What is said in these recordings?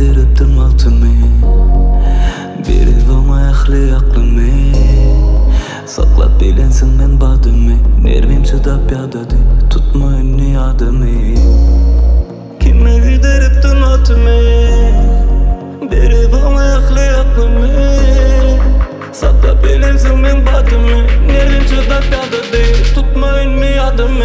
diriptin altımı. Biri bana ehli aklımı. Saklap bilensin men badımı. Nervim çıdap yadadı, tutma ünlü adımı. Kime diriptin altımı. Biri bana ehli aklımı. Saklap bilensin men badımı. Nervim çıdap yadadı, tutma ünlü adımı.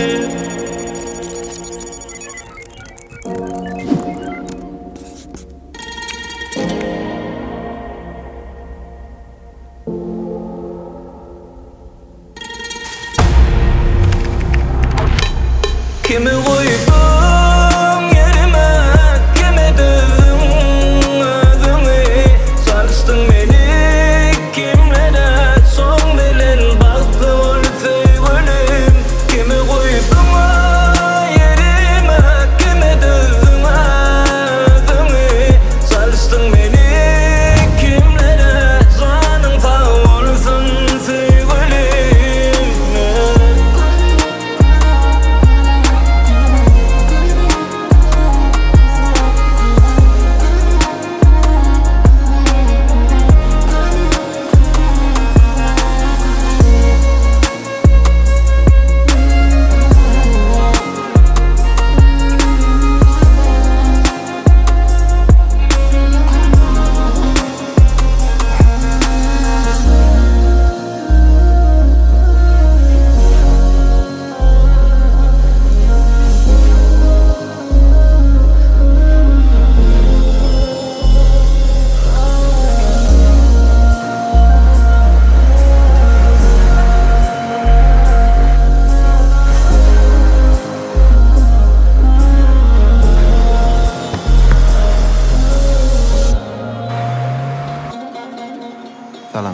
Kimi koydum yerime, yemedim özümü. Sarstın beni kimlere, son bilen baktı ol sevgilim. Kimi koydum yerime, yemedim özümü. Sarstın beni kimlere, canın sağ olsun sevgilim. Salam.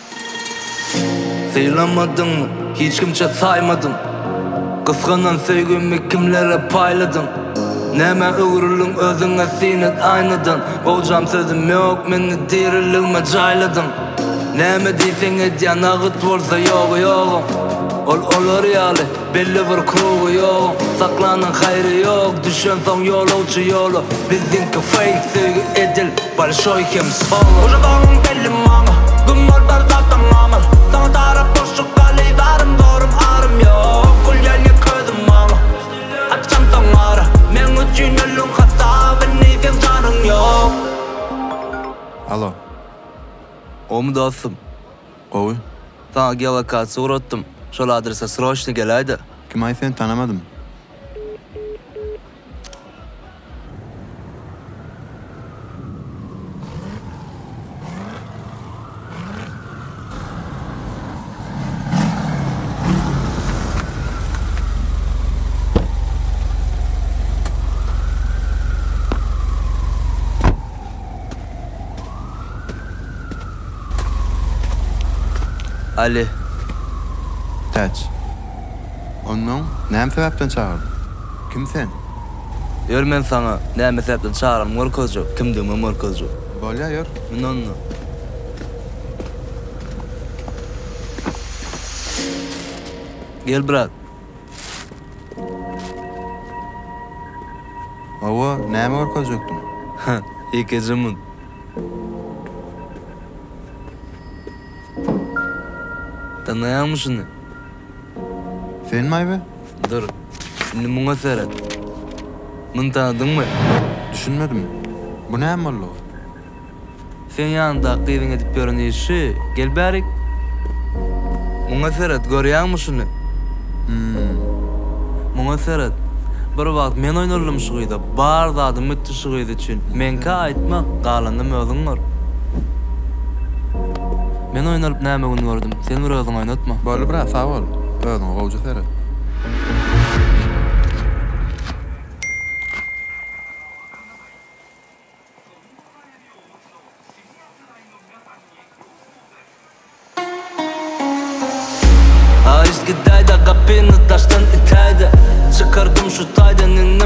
Seylamadın mı? Hiç kimçe saymadın. Kıskanan sevgimi kimlere payladın? Neme uğrulun özüne sinet aynadan. Kocam sözüm yok meni dirilime cayladın. Neme deysen edyan ağıt varsa yoğu yoğum. Olur yali belli bir kruğu yoğum. Saklanan hayrı yok, düşen son yolcu yolu. Bizimki fake sevgi edil, большой kim solu. Уже bağım belli mama, gümollar zaten aman. Sana taraf boşluk kalidarım, doğrum ağrım yok. Kul gelge közüm mama, açam tanara. Men üçün ölüm hata ve neyken canın yok. Alo. O mu dostum? Oy. Sana geolokasiya uğrattım. Şol adrese sroşni gelaydı. Kim ay seni tanımadım. Ali. Taç. Ondan näme sebäpden çağırdın? Kim sen? Yor men sana näme sebäpden çağıran morkozju, kimdiňe morkozju. Bolýa yor. Men onu. Gel brat. Owa näme orkajaktın? Ikejimin. Tanıyan şunu? Sen maybe? Dur. Şimdi muňa seret. Mun tanıdın mı? Düşünmedim. Bu näme boldy? Sen yanında qyýyň edip görünýüşi, gel bärik. Muňa seret, görýärmi şunu? Muňa seret. Bir wagt men oýnarlym şu gyýda, bar zadym ötdi şu gyýda üçin. Menkä aýtma, galanym özüň bar. Men oýnaryp näme gün gördüm, sen bir özüň oýnatma. Boldy bra, sag bol. Özüň gowja seret. Gidayda kapını taştan itayda. Çıkardım şu taydanın